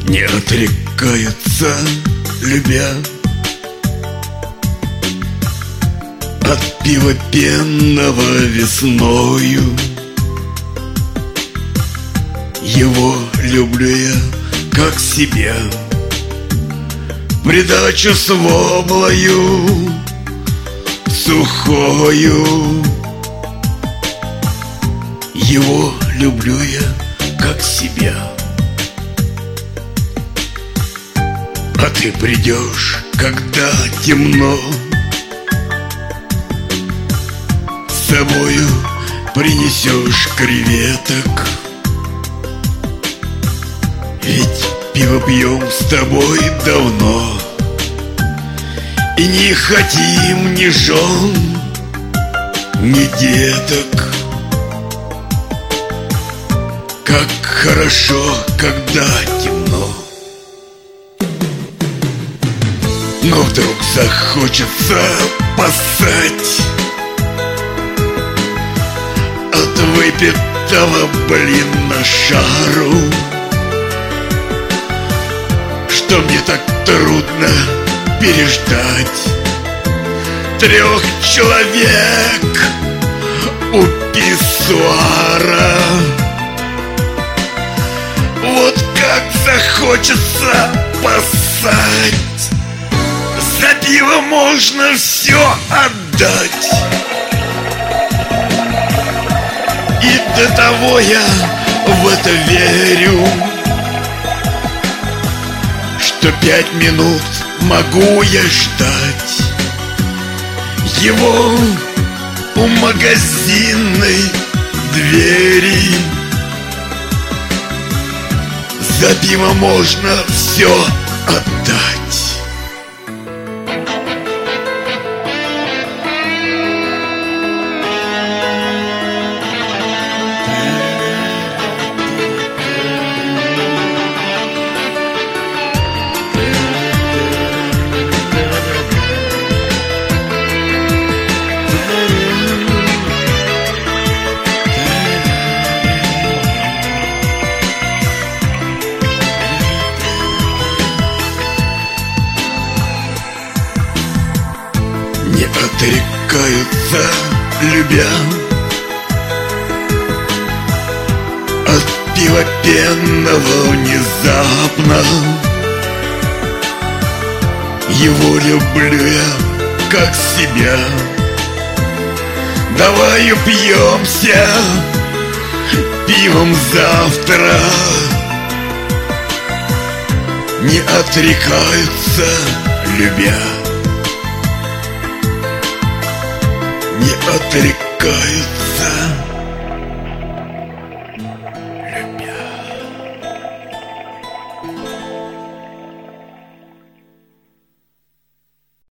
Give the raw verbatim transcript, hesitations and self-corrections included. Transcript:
Не отрекаются, любя, от пива пенного весною. Его люблю я как себя, придачу с воблою сухою. Его люблю я как себя. А ты придешь, когда темно, с собою принесешь креветок. Ведь пиво пьем с тобой давно и не хотим ни жен, ни деток. Как хорошо, когда темно. Но вдруг захочется поссать от выпитого, блин, на шару. Что мне так трудно переждать трех человек у писсуара. Вот как захочется поссать, за пиво можно все отдать. И до того я в это верю, что пять минут могу я ждать его у магазинной двери. За пиво можно все отдать. Не отрекаются, любя, от пива пенного внезапно. Его люблю я как себя. Давай упьемся пивом завтра. Не отрекаются, любя, не отрекаются.